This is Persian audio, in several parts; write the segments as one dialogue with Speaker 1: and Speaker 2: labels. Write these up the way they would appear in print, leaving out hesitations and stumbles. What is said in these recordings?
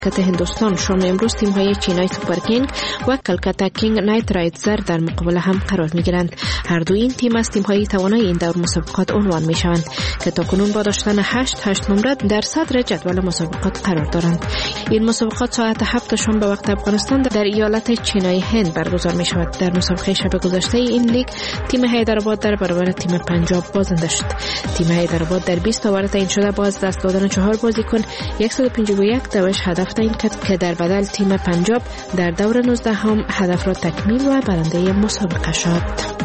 Speaker 1: کت هندوستان شام امروز تیم‌های چینای سوپر کینگ و کلکتا کینگ نایت رایدرز در مقابل هم قرار می‌گیرند. هر دو این تیم از تیم‌های توانای این دور مسابقات عنوان می‌شوند که تاکنون با داشتن 8 نمره در صدر جدول مسابقات قرار دارند. این مسابقات ساعت 7 شام به وقت افغانستان در ایالت چینای هند برگزار می‌شود. در مسابقه شب گذشته این لیگ تیم حیدرآباد در برابر تیم پنجاب بازنده شد. تیم حیدرآباد در 20 اوور تعیین شده با از دست دادن 4 بازیکن 151 دوش هدف تعیین کرد که در بدل تیم پنجاب در دور 19 هم هدف را تکمیل و برنده مسابقه شد.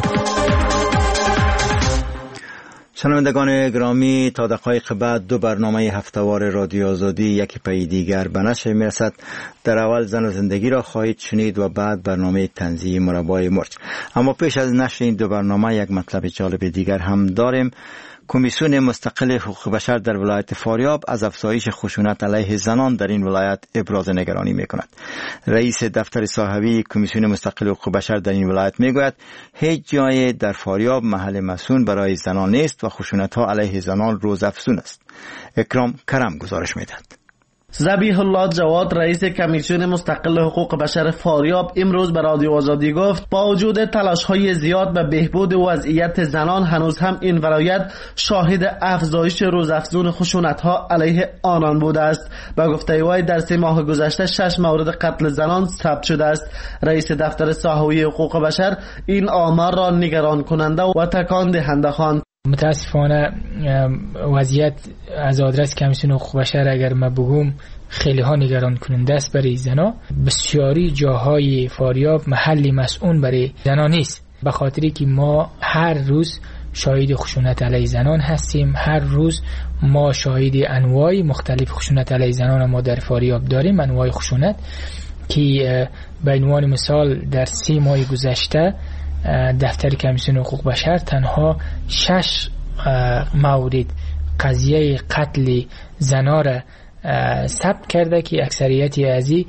Speaker 2: شنوندگان گرامی، تا دقایق بعد دو برنامه هفتهوار رادیو آزادی یکی پی دیگر به نشر میرسد. در اول زن و زندگی را خواهید شنید و بعد برنامه طنزی مربای مرج. اما پیش از نشر این دو برنامه یک مطلب جالب دیگر هم داریم. کمیسیون مستقل حقوق بشر در ولایت فاریاب از افزایش خشونت علیه زنان در این ولایت ابراز نگرانی می‌کند. رئیس دفتر صاحبی کمیسیون مستقل حقوق بشر در این ولایت میگوید هیچ جای در فاریاب محل مسکون برای زنان نیست و خشونت‌ها علیه زنان روزافزون است. اکرام کرم گزارش می‌دهد.
Speaker 3: ذبیح الله جواد رئیس کمیسیون مستقل حقوق بشر فاریاب امروز به رادیو آزادی گفت با وجود تلاش‌های زیاد به بهبود وضعیت زنان هنوز هم این ولایت شاهد افزایش روزافزون خشونت‌ها علیه آنان بوده است. با گفته وی در 3 ماه گذشته 6 مورد قتل زنان ثبت شده است. رئیس دفتر صاحبی حقوق بشر این آمار را نگران کننده و تکان دهنده خواند.
Speaker 4: متاسفانه وضعیت از آدرس کمیسیون حقوق بشر اگر ما بگم خیلی ها نگران کننده است برای زنا. بسیاری جاهای فاریاب محلی مسئول برای زنا نیست، به خاطری که ما هر روز شاهد خشونت علیه زنان هستیم. هر روز ما شاهد انواع مختلف خشونت علیه زنان ما در فاریاب داریم. انواع خشونت که به عنوان مثال در 3 ماه گذشته دفتر کمیسیون حقوق بشر تنها 6 مورد قضیه قتل زنا را ثبت کرده که اکثریتی از این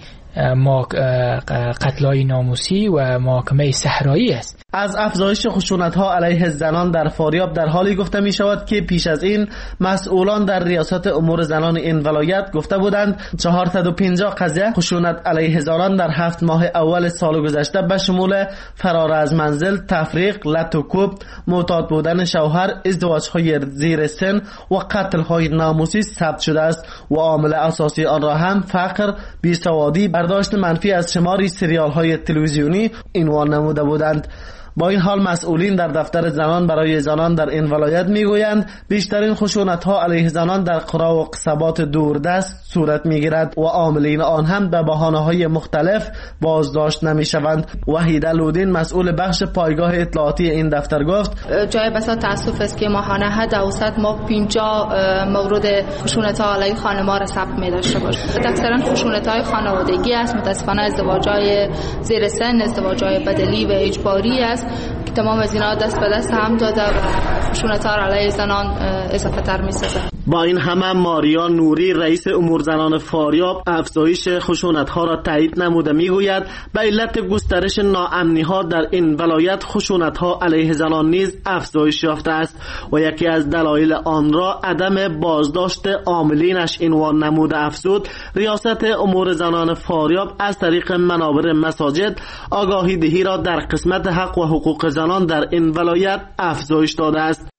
Speaker 4: قتل‌های ناموسی و محاکمه صحرایی است.
Speaker 3: از افزایش خشونت‌ها علیه زنان در فاریاب در حالی گفته می شود که پیش از این مسئولان در ریاست امور زنان این ولایت گفته بودند 450 قضیه خشونت علیه زنان در 7 ماه اول سال گذشته به شمول فرار از منزل، تفریق، لط و کوب، معتاد بودن شوهر، ازدواج‌های زیر سن و قتل‌های ناموسی ثبت شده است و عامل اساسی آن را هم فقر، بیسوادی، برداشت منفی از شماری سریال‌های تلویزیونی عنوان نموده بودند. با این حال مسئولین در دفتر زنان برای زنان در این ولایت میگویند بیشترین خشونت‌ها علیه زنان در قرا و قصبات دوردست صورت میگیرد و عاملین آن هم به بهانه‌های مختلف بازداشت نمیشوند. وحیده لودین مسئول بخش پایگاه اطلاعاتی این دفتر گفت
Speaker 5: جای بسیار تأسف است که ماهانه حد اوسط ما 50 مورد خشونت‌ها علیه خانم‌ها را ثبت می‌داشته باشیم. اکثرا خشونت‌های خانوادگی است، متأسفانه ازدواج‌های زیر سن، ازدواج‌های بدلی و اجباری است که تمام از اینا دست به دست هم داده و خشونت‌ها علیه زنان اضافه تر می‌سازه.
Speaker 3: با این همه ماریا نوری رئیس امور زنان فاریاب افزایش خشونت‌ها را تایید نموده میگوید به علت گسترش ناامنی‌ها در این ولایت خشونت‌ها علیه زنان نیز افزایش یافته است و یکی از دلایل آن را عدم بازداشت عاملینش عنوان نموده افزود ریاست امور زنان فاریاب از طریق منابر مساجد آگاهی دهی را در قسمت حق و حقوق زنان در این ولایت افزایش داده است.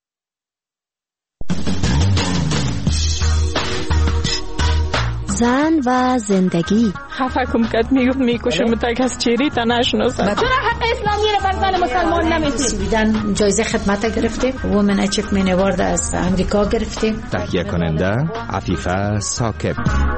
Speaker 1: زن و زندگی.
Speaker 6: خفه کم کد میکشم تا کس چیری تا نشناسه.
Speaker 7: چرا حق اسلامی رو بر زن مسلمان نمیدید؟
Speaker 8: سویدن جایزه خدمت گرفته، وومن اچیومنت اوارد از امریکا گرفته.
Speaker 9: تهیه کننده عفیفه ساکب.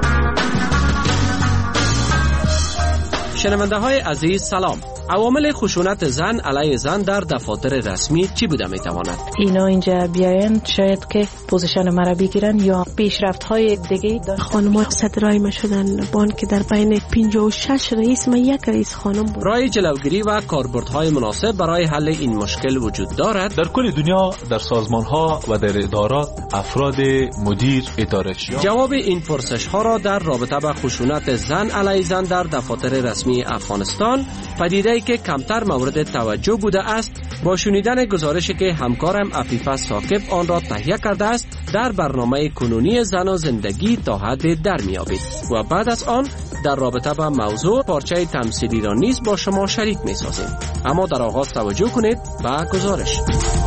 Speaker 10: شنونده های عزیز سلام. عوامل خشونت زن علیه زن در دفاتر رسمی چی بوده میتواند؟
Speaker 6: اینا اینجا بیاین شاید که پوزیشن مرا بگیرن یا پیشرفت های دیگه.
Speaker 11: خانم‌ها صدرای ما شدن بانک در بین 56 رئیس ما یک رئیس خانم بود.
Speaker 10: راه جلوگیری و کاربردهای مناسب برای حل این مشکل وجود دارد.
Speaker 12: در کل دنیا در سازمان‌ها و در ادارات افراد مدیر اداره‌شیان.
Speaker 10: جواب این پرسش ها را در رابطه با خشونت زن علیه زن در دفاتر رسمی افغانستان، پدیده‌ای که کمتر مورد توجه بوده است، با شنیدن گزارشی که همکارم عفیفه ساکب آن را تهیه کرده است در برنامه کنونی زن و زندگی تا حد در میابید و بعد از آن در رابطه با موضوع پارچه تمثیلی را نیز با شما شریک می سازیم. اما در آغاز توجه کنید به گزارش.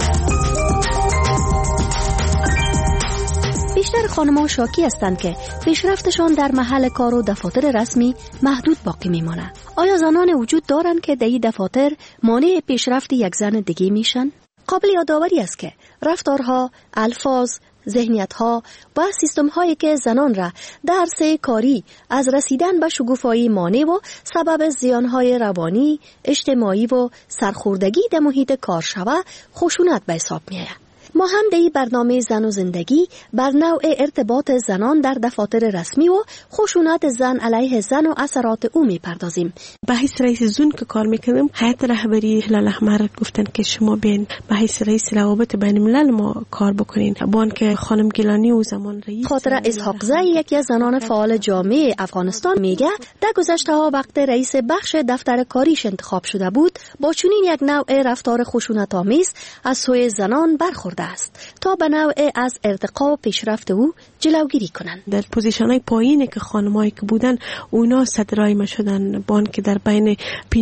Speaker 13: بیشتر خانم‌ها شاکی هستند که پیشرفتشان در محل کار و دفاتر رسمی محدود باقی میماند. آیا زنان وجود دارند که در این دفاتر مانع پیشرفت یک زن دیگه میشن؟ قابل یادآوری است که رفتارها، الفاظ، ذهنیت‌ها و سیستم‌هایی که زنان را در عرصه کاری از رسیدن به شکوفایی مانع و سبب زیان‌های روانی، اجتماعی و سرخوردگی در محیط کار شود، خشونت به حساب می‌آید. ما هم در این برنامه زن و زندگی بر نوع ارتباط زنان در دفاتر رسمی و خشونت زن علیه زن و اثرات او می‌پردازیم.
Speaker 11: به حیث رئیس زون که کار می‌کردم، هیئت رهبری هلال احمر گفتن که شما بیاین به حیث رئیس روابط بین الملل ما کار بکنین. با که خانم گیلانی او زمان رئیس
Speaker 13: خاطره اسحاقزی یکی از زنان فعال جامعه افغانستان میگه در گذشته‌ها وقت رئیس بخش دفتر کاریش انتخاب شده بود، با چنین یک نوع رفتار خشونت‌آمیز از سوی زنان برخورده است تا به نوع از ارتقا و پیشرفت او جلوگیری کنند.
Speaker 11: در پوزیشن‌های پایینی که خانمایی که بودن اونا صدرای ما شدن. بان که در بین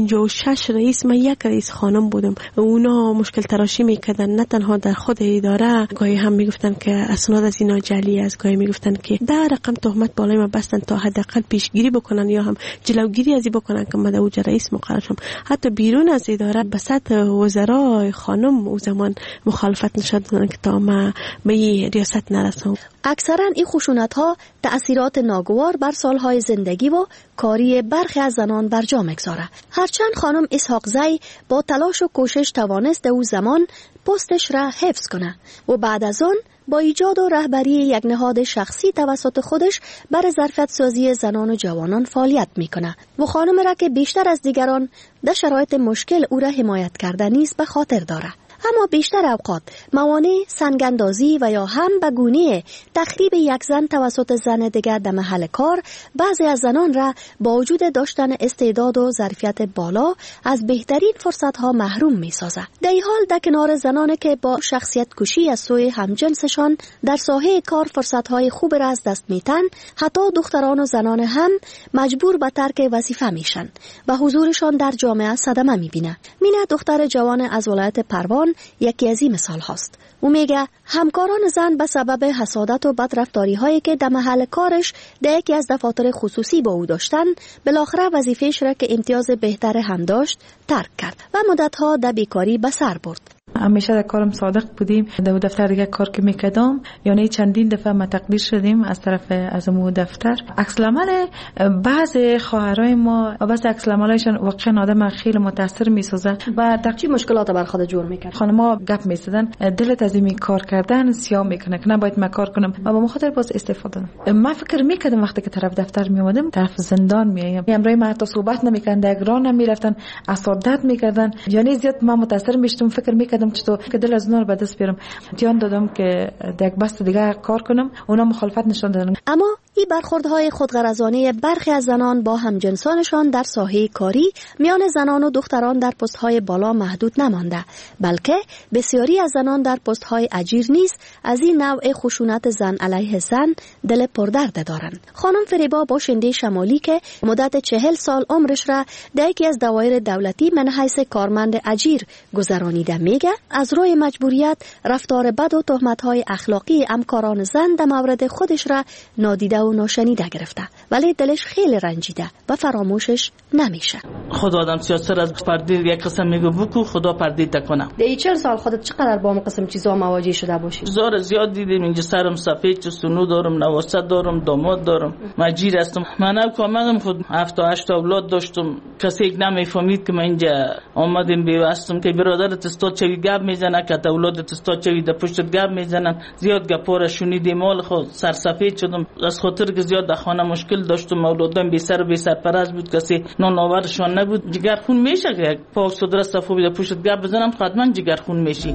Speaker 11: 56 رئیس من یک رئیس خانم بودم. اونا مشکل تراشی میکردن، نه تنها در خود اداره، گاهی هم میگفتن که اسناد از اینا جعلی است، گاهی میگفتن که در رقم تهمت بالای ما بستن تا حداقل پیشگیری بکنن یا هم جلوگیری از این بکنن که من اوج رئیس مقرر شم. حتی بیرون از اداره به سطح وزرای خانم او زمان مخالفت نشد که تا ما به ریاست نرسم.
Speaker 13: اکثرا این خشونت‌ها تأثیرات ناگوار بر سالهای زندگی و کاری برخی از زنان بر جا می‌گذاره. هرچند خانم اسحاقزی با تلاش و کوشش توانست او زمان پستش را حفظ کنه و بعد از آن با ایجاد و رهبری یک نهاد شخصی توسط خودش برای ظرفیت سازی زنان و جوانان فعالیت میکنه و خانم را که بیشتر از دیگران در شرایط مشکل او را حمایت کرده نیز به خاطر داره. اما بیشتر اوقات موانع سنگ‌اندازی و یا هم به گونه تخریب یک زن توسط زن دیگر در محل کار بعضی از زنان را با وجود داشتن استعداد و ظرفیت بالا از بهترین فرصت‌ها محروم می‌سازد. در این حال در کنار زنانی که با شخصیت کشی از سوی همجنسشان در ساحه کار فرصت‌های خوب را از دست می‌دن، حتی دختران و زنان هم مجبور به ترک وظیفه میشن و حضورشان در جامعه صدمه می‌بینه. مینا دختر جوان از ولایت پروان یکی از این مثال هاست. او میگه همکاران زن به سبب حسادت و بدرفتاری هایی که در محل کارش در یکی از دفاتر خصوصی با او داشتن، بالاخره وظیفه‌اش را که امتیاز بهتر هم داشت ترک کرد و مدتها در بیکاری به سر برد.
Speaker 6: همیشه در کارم صادق بودیم. در دفتر دیگه کار که میکردم، یعنی چندین دفعه ما تقدیر شدیم از طرف از اون دفتر. عکس العمل بعض خواهرای ما و بعض عکس العملایشون واقعا آدم خیلی متاثر میسازه و در
Speaker 13: چی مشکلات بر خود جور میکرد.
Speaker 6: خانم‌ها گپ میزدن، دلت از این کار کردن سیاه میکنه که نباید ما کار کنم و با مخاطر باز استفاده کنم. من فکر میکردم وقتی که طرف دفتر میومدم طرف زندان میایم. امروز ما حتی صحبت نمیکردن، در راه نمیرفتن، اسادت میکردن. یعنی زیاد ما متاثر میشدم، فکر میکردم چطور که دل از نور به دست بیارم. امتحان دادم که در یک بست دیگه کار کنم، اونا مخالفت نشون دادن.
Speaker 13: اما این برخوردهای خودغرضانه برخی از زنان با همجنسانشان در ساحه کاری میان زنان و دختران در پست‌های بالا محدود نمانده، بلکه بسیاری از زنان در پست‌های اجیر نیز از این نوع خشونت زن علیه زن دل پردرد دارند. خانم فریبا باشنده شمالی که مدت 40 سال عمرش را در یکی از دوایر دولتی من حیث کارمند اجیر گذرانیده میگه از روی مجبوریت رفتار بد و تهمت‌های اخلاقی همکاران زن در مورد خودش را نادیده و ناشنیده گرفته، ولی دلش خیلی رنجیده و فراموشش نمیشه.
Speaker 3: خدا آدم سیاست از پرده یک قسم میگه بکو، خدا پرده تکنه.
Speaker 13: در 40 سال خودت چقدر با اون قسم چیزا مواجه شده باشی؟
Speaker 3: زیاد دیدم. اینجا سرم سفید، سنو دارم، نواسط دارم، داماد دارم، مجیر هستم. من کاملا خود 7-8 اولاد داشتم. کسی یک نمیفهمید که من اینجا آمدم بیوستم که برادرت استاد چوی گپ میزنه، که اولادت استاد چوی در پشتت گپ میزنن. زیاد گپا شنیدم، مال خود سرسفید شدم از خاطر که زیاد در خانه مشکل داشتم. اولادم بی سر و بی سرپرست بود، کسی نان آورشان نبود. جگرخون میشه که پاک صدر صفوی در پشتت گپ بزنم، حتما جگرخون میشی.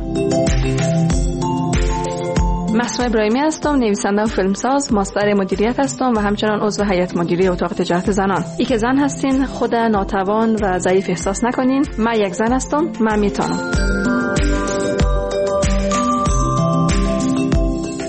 Speaker 14: محسومه ابراهیمی هستم، نویسنده و فیلمساز، ماستر مدیریت هستم و همچنان عضو هیئت مدیره اتاق تجارت زنان. ای که زن هستین خود ناتوان و ضعیف احساس نکنین. من یک زن هستم، من میتونم.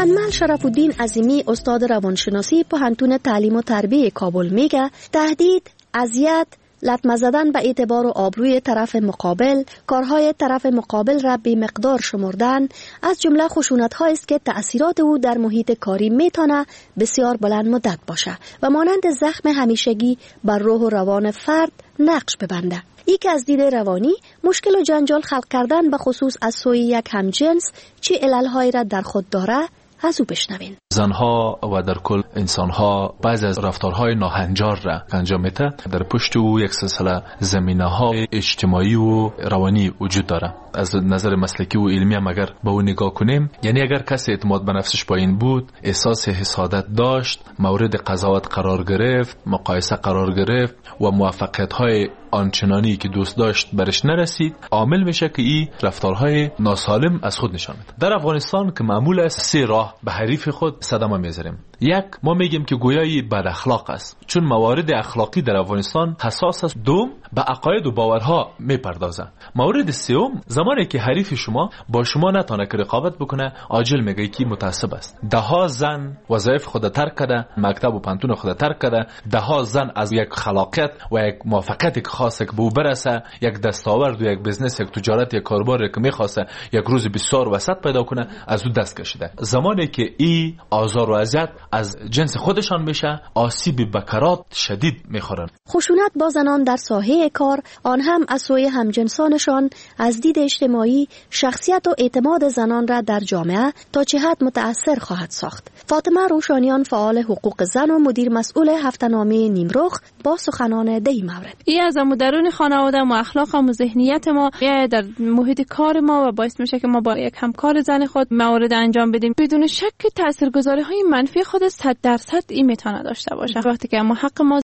Speaker 13: انمل شرف الدین عظیمی استاد روانشناسی پوهنتون تعلیم و تربیت کابل میگه تهدید، اذیت، لطمه زدن به اعتبار و آبروی طرف مقابل، کارهای طرف مقابل را بی مقدار شمردن از جمله خشونت‌هایی است که تأثیرات او در محیط کاری میتونه بسیار بلند مدت باشه و مانند زخم همیشگی بر روح و روان فرد نقش ببنده. ای که از دید روانی مشکل و جنجال خلق کردن به خصوص از سوی یک همجنس چه علل‌هایی را در خود داره از او بشنوین.
Speaker 12: زنها و در کل انسانها بعضی از رفتارهای ناهنجار را انجام میده. در پشت او یک سلسله زمینه‌های اجتماعی و روانی وجود داره. از نظر مسلکی و علمی هم اگر به اون نگاه کنیم، یعنی اگر کسی اعتماد به نفسش پایین بود، احساس حسادت داشت، مورد قضاوت قرار گرفت، مقایسه قرار گرفت و موفقیت‌های آنچنانی که دوست داشت برش نرسید، عامل میشه که این رفتارهای ناسالم از خود نشان میده. در افغانستان که معمول است 3 راه به حریف خود صدمه میذاریم. یک، ما میگیم که گویایی بد اخلاق است، چون موارد اخلاقی در افغانستان حساس است. دوم، به عقاید و باورها میپردازه. مورد سوم، زمانی که حریف شما با شما نتونه که رقابت بکنه، عاجل میگه که متعصب است. دهها زن وظایف خود ترک کرده، مکتب و پانتون خود ترک کرده، دهها زن از یک خلاقیت و یک موفقیت خاصه که به او برسه، یک دستاورد و یک بزنس، یک تجارت، یک کاروبار که میخواسته یک روز بسیار وسط پیدا کنه، از او دست کشیده. زمانی که این آزار و اذیت از جنس خودشان میشه، آسیب بکرات شدید میخورن.
Speaker 13: خشونت با زنان در ساحه کار، آن هم از سوی همجنسانشان، از دید اجتماعی شخصیت و اعتماد زنان را در جامعه تا چه حد متأثر خواهد ساخت. فاطمه روشانیان، فعال حقوق زن و مدیر مسئول هفته‌نامه نیمرخ، با سخنان در این مورد:
Speaker 15: این از درون خانواده و اخلاق و ذهنیت ما در محیط کار ما و باعث میشه که ما با یک همکار زن خود موارد انجام بدیم. بدون شک تاثیرگذاری‌های منفی خود 100% این میتونه داشته باشه. وقتی که ما حق ما